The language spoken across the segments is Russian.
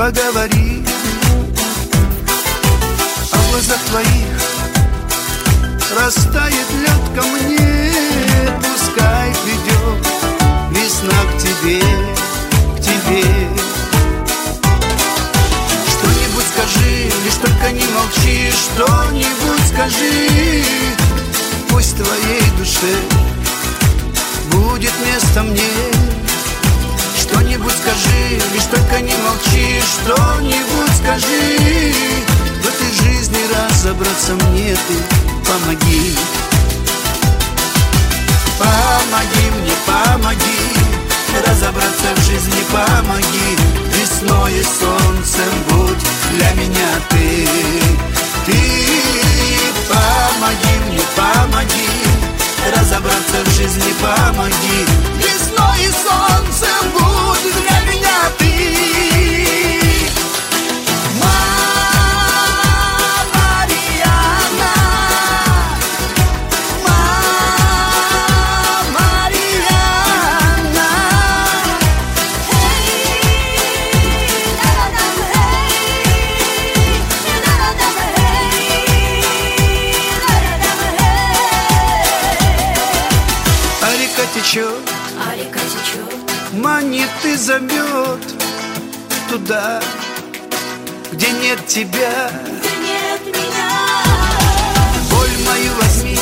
поговори. А в глазах твоих растает лед ко мне. Пускай придет весна к тебе, к тебе. Что-нибудь скажи, лишь только не молчи. Что-нибудь скажи, пусть в твоей душе будет место мне. Что-нибудь скажи, лишь только не молчи. Что-нибудь скажи, в этой жизни разобраться мне ты помоги. Помоги мне, помоги разобраться в жизни, помоги. Весной и солнцем будь для меня ты. Ты помоги мне, помоги разобраться в жизни, помоги. Весной и солнцем будь для меня ты. А река течет, манит и зовет туда, где нет тебя, где нет меня. Боль мою возьми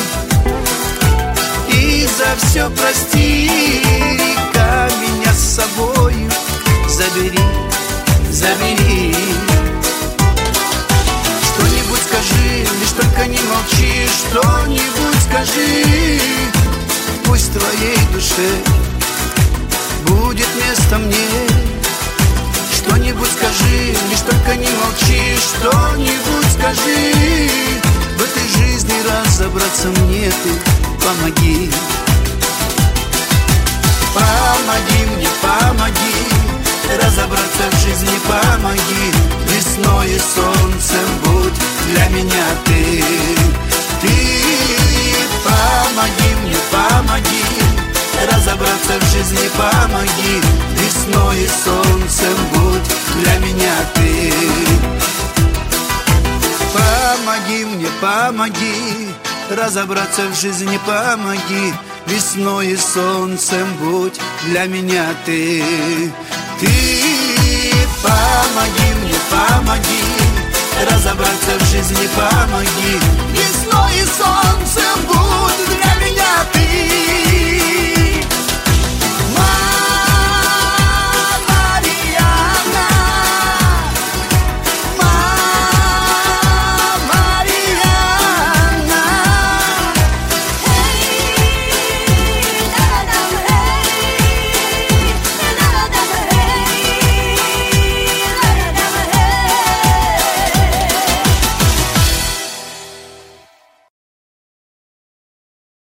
и за все прости. Река, меня с собою забери, забери. Что-нибудь скажи, лишь только не молчи. Что-нибудь скажи, пусть в твоей душе будет место мне. Что-нибудь скажи, лишь только не молчи. Что-нибудь скажи, в этой жизни разобраться мне ты помоги. Помоги мне, помоги разобраться в жизни, помоги. Весной и солнцем будь для меня ты. Ты помоги мне, помоги разобраться в жизни, помоги. Весной и солнцем будь для меня ты. Помоги мне, помоги разобраться в жизни, помоги. Весной и солнцем будь для меня ты. Ты помоги мне, помоги разобраться в жизни, помоги. Весной и солнцем будь